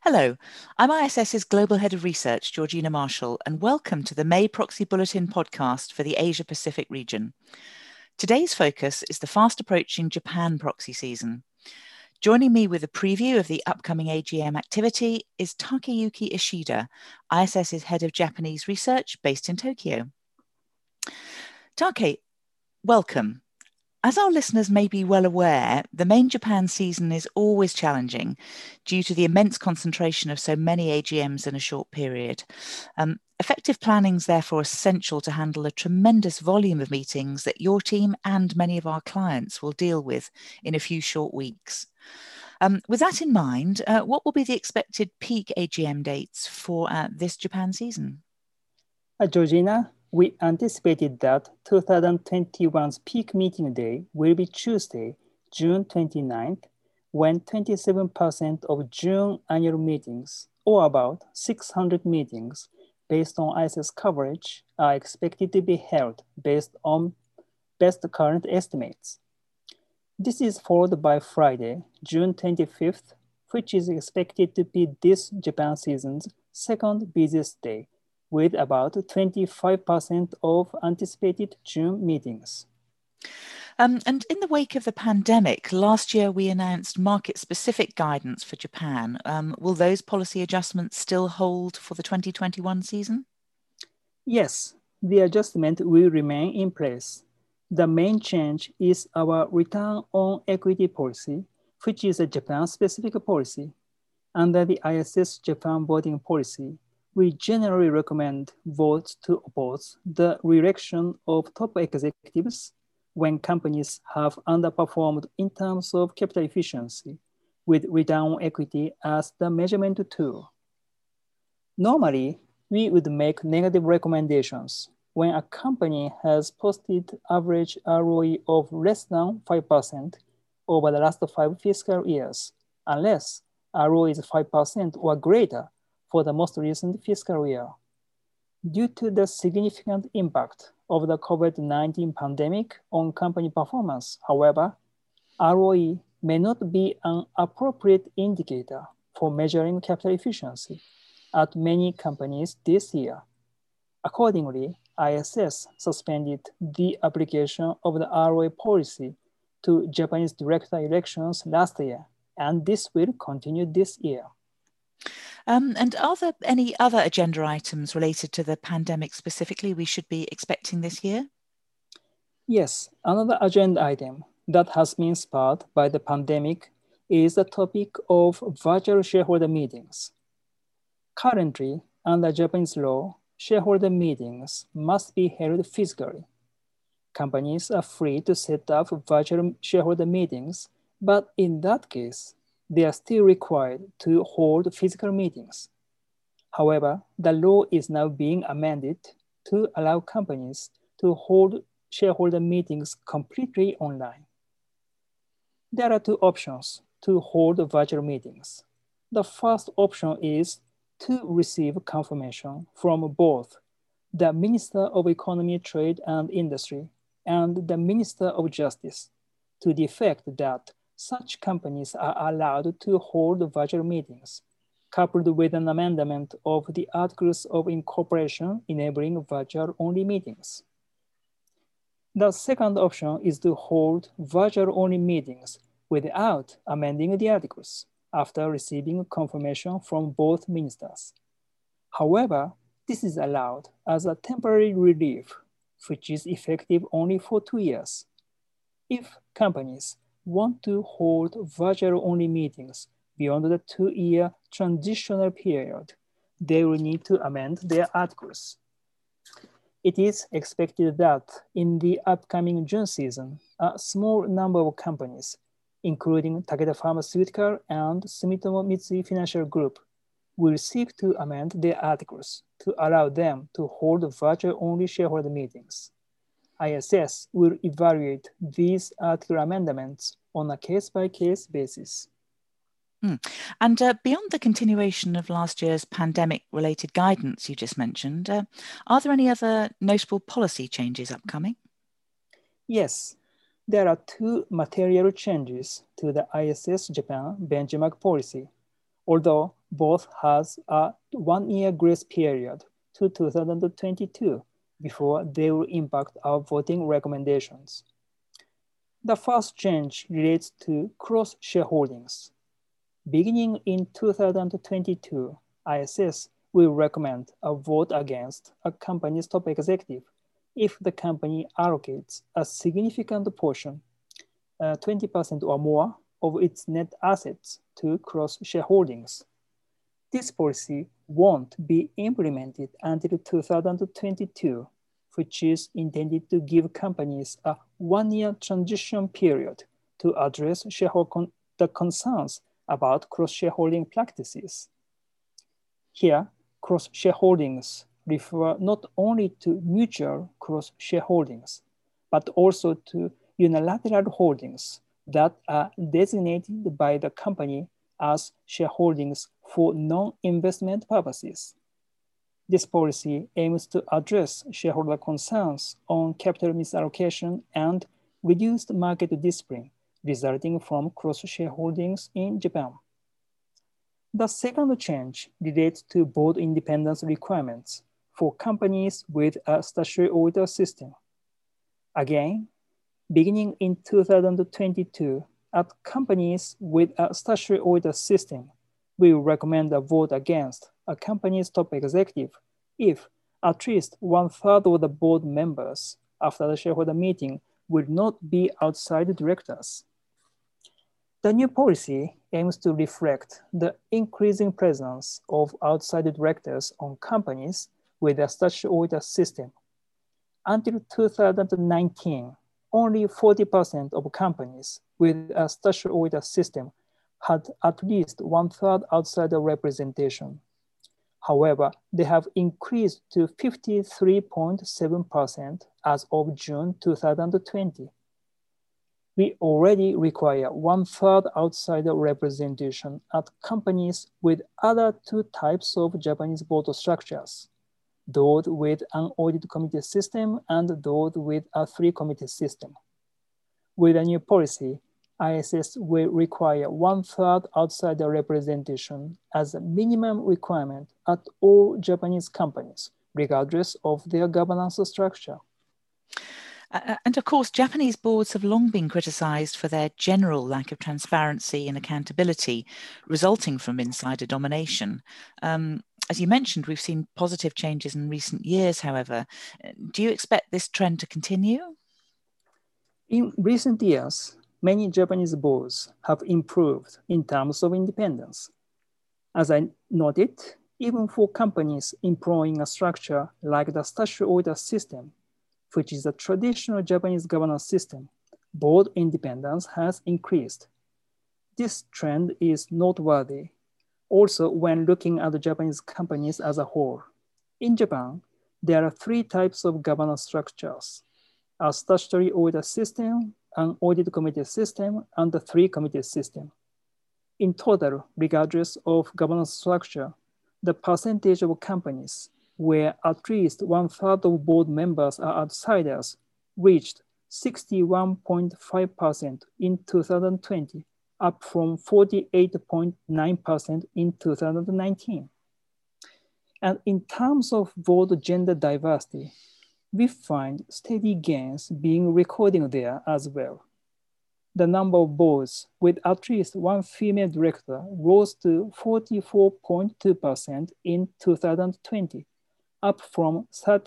Hello, I'm ISS's Global Head of Research, Georgina Marshall, and welcome to the May Proxy Bulletin podcast for the Asia Pacific region. Today's focus is the fast approaching Japan proxy season. Joining me with a preview of the upcoming AGM activity is Takeyuki Ishida, ISS's Head of Japanese Research based in Tokyo. Take, welcome. As our listeners may be well aware, the main Japan season is always challenging due to the immense concentration of so many AGMs in a short period. Effective planning is therefore essential to handle a tremendous volume of meetings that your team and many of our clients will deal with in a few short weeks. With that in mind, what will be the expected peak AGM dates for this Japan season? Georgina, we anticipated that 2021's peak meeting day will be Tuesday, June 29th, when 27% of June annual meetings, or about 600 meetings, based on ISS coverage, are expected to be held based on best current estimates. This is followed by Friday, June 25th, which is expected to be this Japan season's second busiest day, with about 25% of anticipated June meetings. And in the wake of the pandemic, last year we announced market-specific guidance for Japan. Will those policy adjustments still hold for the 2021 season? Yes, the adjustment will remain in place. The main change is our return on equity policy, which is a Japan-specific policy. Under the ISS Japan voting policy, we generally recommend votes to oppose the re-election of top executives when companies have underperformed in terms of capital efficiency, with return on equity as the measurement tool. Normally, we would make negative recommendations when a company has posted average ROE of less than 5% over the last 5 fiscal years, unless ROE is 5% or greater for the most recent fiscal year. Due to the significant impact of the COVID-19 pandemic on company performance, however, ROE may not be an appropriate indicator for measuring capital efficiency at many companies this year. Accordingly, ISS suspended the application of the ROE policy to Japanese director elections last year, and this will continue this year. And are there any other agenda items related to the pandemic specifically we should be expecting this year? Yes, another agenda item that has been spurred by the pandemic is the topic of virtual shareholder meetings. Currently, under Japanese law, shareholder meetings must be held physically. Companies are free to set up virtual shareholder meetings, but in that case, they are still required to hold physical meetings. However, the law is now being amended to allow companies to hold shareholder meetings completely online. There are two options to hold virtual meetings. The first option is to receive confirmation from both the Minister of Economy, Trade and Industry and the Minister of Justice to the effect that such companies are allowed to hold virtual meetings, coupled with an amendment of the Articles of Incorporation enabling virtual-only meetings. The second option is to hold virtual-only meetings without amending the articles after receiving confirmation from both ministers. However, this is allowed as a temporary relief, which is effective only for 2 years. If companies want to hold virtual-only meetings beyond the 2-year transitional period, they will need to amend their articles. It is expected that in the upcoming June season, a small number of companies, including Takeda Pharmaceutical and Sumitomo Mitsui Financial Group, will seek to amend their articles to allow them to hold virtual-only shareholder meetings. ISS will evaluate these article amendments on a case-by-case basis. And beyond the continuation of last year's pandemic-related guidance you just mentioned, are there any other notable policy changes upcoming? Yes, there are 2 material changes to the ISS Japan benchmark policy, although Both has a 1-year grace period to 2022 before they will impact our voting recommendations. The first change relates to cross-shareholdings. Beginning in 2022, ISS will recommend a vote against a company's top executive if the company allocates a significant portion, 20% or more, of its net assets to cross-shareholdings. This policy won't be implemented until 2022, which is intended to give companies a 1-year transition period to address shareholder concerns about cross-shareholding practices. Here, cross-shareholdings refer not only to mutual cross-shareholdings, but also to unilateral holdings that are designated by the company as shareholdings for non-investment purposes. This policy aims to address shareholder concerns on capital misallocation and reduced market discipline resulting from cross-shareholdings in Japan. The second change relates to board independence requirements for companies with a statutory auditor system. Again, beginning in 2022, at companies with a statutory auditor system, we will recommend a vote against a company's top executive if at least 1/3 of the board members after the shareholder meeting will not be outside directors. The new policy aims to reflect the increasing presence of outside directors on companies with a statutory auditor system. Until 2019, only 40% of companies with a statutory auditor system had at least 1/3 outsider representation. However, they have increased to 53.7% as of June 2020. We already require 1/3 outsider representation at companies with other two types of Japanese board structures, those with an audit committee system and those with a 3-committee system. With a new policy, ISS will require 1/3 outsider representation as a minimum requirement at all Japanese companies, regardless of their governance structure. And of course, Japanese boards have long been criticised for their general lack of transparency and accountability resulting from insider domination. As you mentioned, we've seen positive changes in recent years, however. Do you expect this trend to continue? In recent years, many Japanese boards have improved in terms of independence. As I noted, even for companies employing a structure like the statutory auditor system, which is a traditional Japanese governance system, board independence has increased. This trend is noteworthy also when looking at the Japanese companies as a whole. In Japan, there are 3 types of governance structures: a statutory auditor system, an audit committee system, and a 3-committee system. In total, regardless of governance structure, the percentage of companies where at least 1/3 of board members are outsiders reached 61.5% in 2020, up from 48.9% in 2019. And in terms of board gender diversity, we find steady gains being recorded there as well. The number of boards with at least 1 female director rose to 44.2% in 2020, up from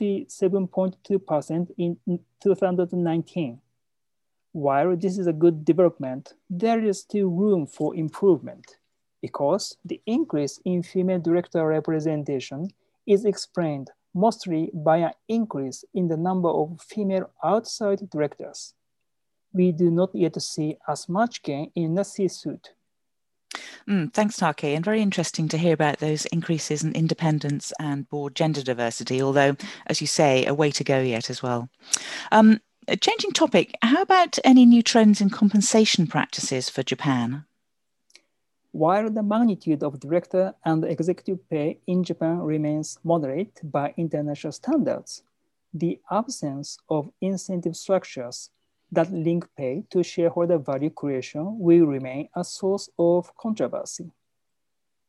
37.2% in 2019. While this is a good development, there is still room for improvement because the increase in female director representation is explained mostly by an increase in the number of female outside directors. We do not yet see as much gain in the C-suite. Thanks, Take, and very interesting to hear about those increases in independence and board gender diversity, although, as you say, a way to go yet as well. Changing topic, how about any new trends in compensation practices for Japan? While the magnitude of director and executive pay in Japan remains moderate by international standards, the absence of incentive structures that link pay to shareholder value creation will remain a source of controversy.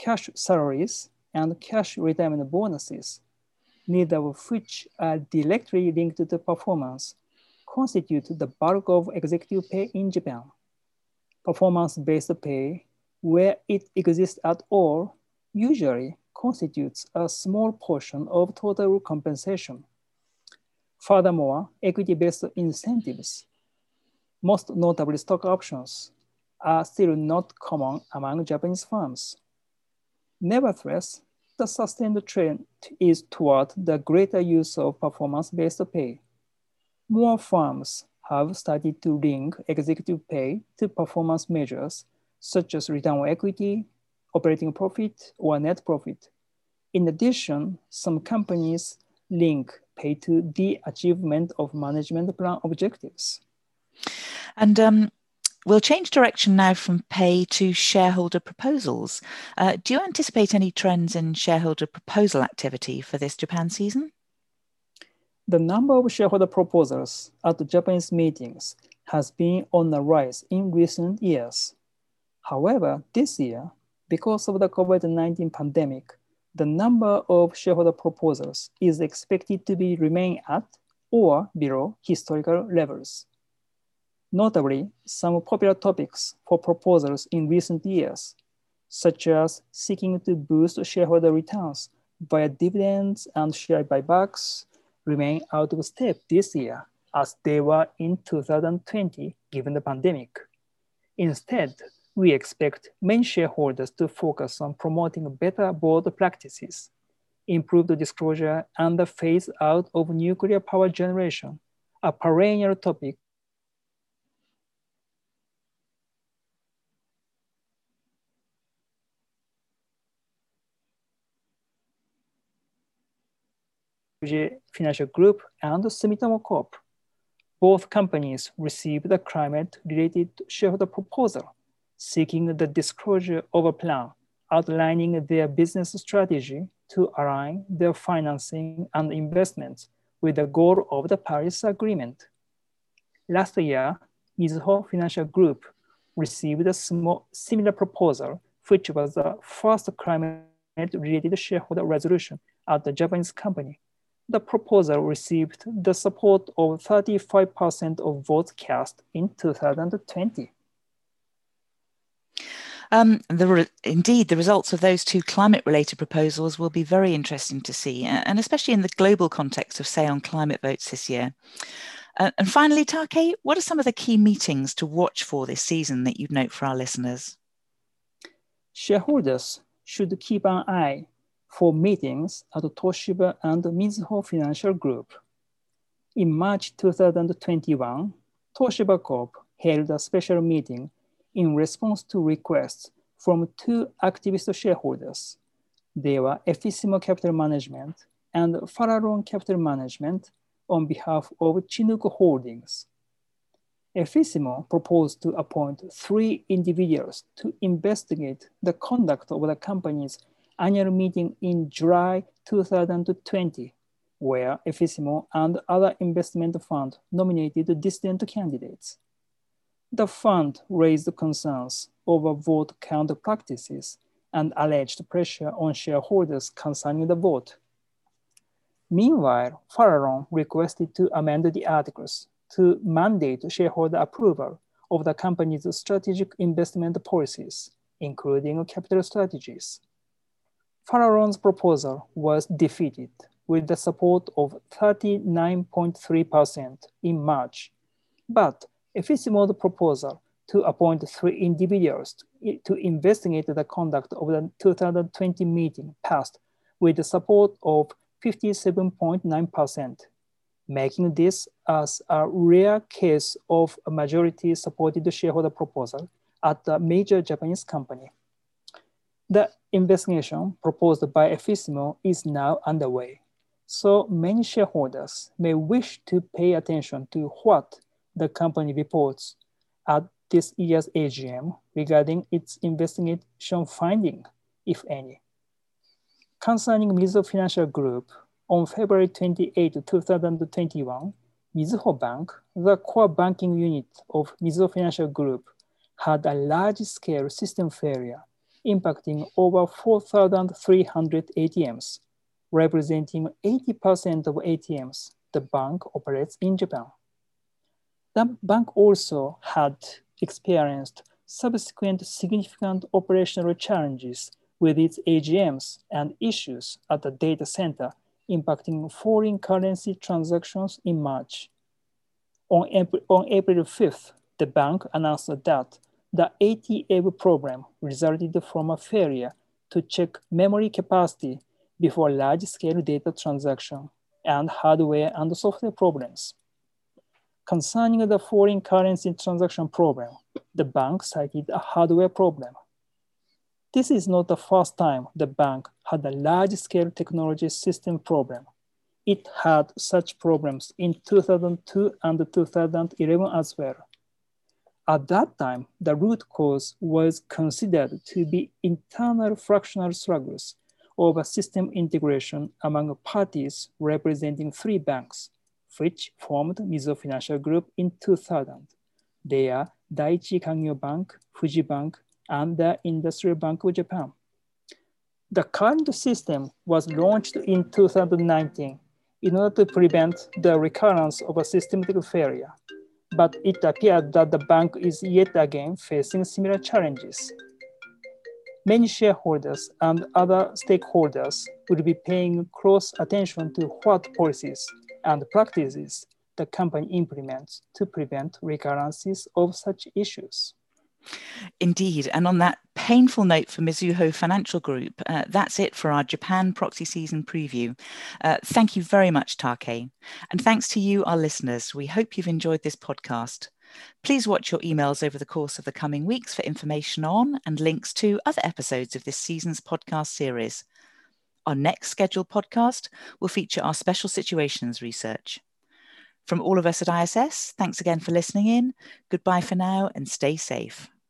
cash salaries and cash retirement bonuses, neither of which are directly linked to performance, constitute the bulk of executive pay in Japan. Performance-based pay, where it exists at all, usually constitutes a small portion of total compensation. Furthermore, equity-based incentives, most notably stock options, are still not common among Japanese firms. Nevertheless, the sustained trend is toward the greater use of performance-based pay. More firms have started to link executive pay to performance measures such as return on equity, operating profit, or net profit. In addition, some companies link pay to the achievement of management plan objectives. And we'll change direction now from pay to shareholder proposals. Do you anticipate any trends in shareholder proposal activity for this Japan season? The number of shareholder proposals at the Japanese meetings has been on the rise in recent years. However, this year, because of the COVID-19 pandemic, the number of shareholder proposals is expected to remain at or below historical levels. Notably, some popular topics for proposals in recent years, such as seeking to boost shareholder returns via dividends and share buybacks, remain out of step this year as they were in 2020 given the pandemic. Instead, we expect many shareholders to focus on promoting better board practices, improved disclosure, and the phase out of nuclear power generation, a perennial topic Financial Group and Sumitomo Corp. Both companies received a climate-related shareholder proposal seeking the disclosure of a plan outlining their business strategy to align their financing and investments with the goal of the Paris Agreement. Last year, Mizuho Financial Group received a similar proposal, which was the first climate-related shareholder resolution at the Japanese company. The proposal received the support of 35% of votes cast in 2020. Indeed, the results of those two climate-related proposals will be very interesting to see, and especially in the global context of Say on Climate votes this year. And finally, Take, what are some of the key meetings to watch for this season that you'd note for our listeners? Shareholders should keep an eye for meetings at Toshiba and Mizuho Financial Group. In March 2021, Toshiba Corp held a special meeting in response to requests from two activist shareholders. They were Effissimo Capital Management and Farallon Capital Management on behalf of Chinook Holdings. Effissimo proposed to appoint 3 individuals to investigate the conduct of the company's annual meeting in July 2020, where Effissimo and other investment funds nominated dissident candidates. The fund raised concerns over vote count practices and alleged pressure on shareholders concerning the vote. Meanwhile, Farallon requested to amend the articles to mandate shareholder approval of the company's strategic investment policies, including capital strategies. Farallon's proposal was defeated with the support of 39.3% in March, but Effissimo's proposal to appoint 3 individuals to investigate the conduct of the 2020 meeting passed with the support of 57.9%, making this as a rare case of a majority-supported shareholder proposal at a major Japanese company. The investigation proposed by Effissimo is now underway, so many shareholders may wish to pay attention to what the company reports at this year's AGM regarding its investigation finding, if any. Concerning Mizuho Financial Group, on February 28, 2021, Mizuho Bank, the core banking unit of Mizuho Financial Group, had a large-scale system failure impacting over 4,300 ATMs, representing 80% of ATMs the bank operates in Japan. The bank also had experienced subsequent significant operational challenges with its AGMs and issues at the data center impacting foreign currency transactions in March. On April 5th, the bank announced that the ATM program resulted from a failure to check memory capacity before large-scale data transaction and hardware and software problems. Concerning the foreign currency transaction problem, the bank cited a hardware problem. This is not the first time the bank had a large-scale technology system problem. It had such problems in 2002 and 2011 as well. At that time, the root cause was considered to be internal fractional struggles over system integration among parties representing 3 banks, which formed Mizuho Financial Group in 2000. They are Daiichi Kangyo Bank, Fuji Bank, and the Industrial Bank of Japan. The current system was launched in 2019 in order to prevent the recurrence of a systematic failure, but it appeared that the bank is yet again facing similar challenges. Many shareholders and other stakeholders will be paying close attention to what policies and practices the company implements to prevent recurrences of such issues. Indeed. And on that painful note for Mizuho Financial Group, that's it for our Japan proxy season preview. Thank you very much, Take. And thanks to you, our listeners. We hope you've enjoyed this podcast. Please watch your emails over the course of the coming weeks for information on and links to other episodes of this season's podcast series. Our next scheduled podcast will feature our special situations research. From all of us at ISS, thanks again for listening in. Goodbye for now and stay safe.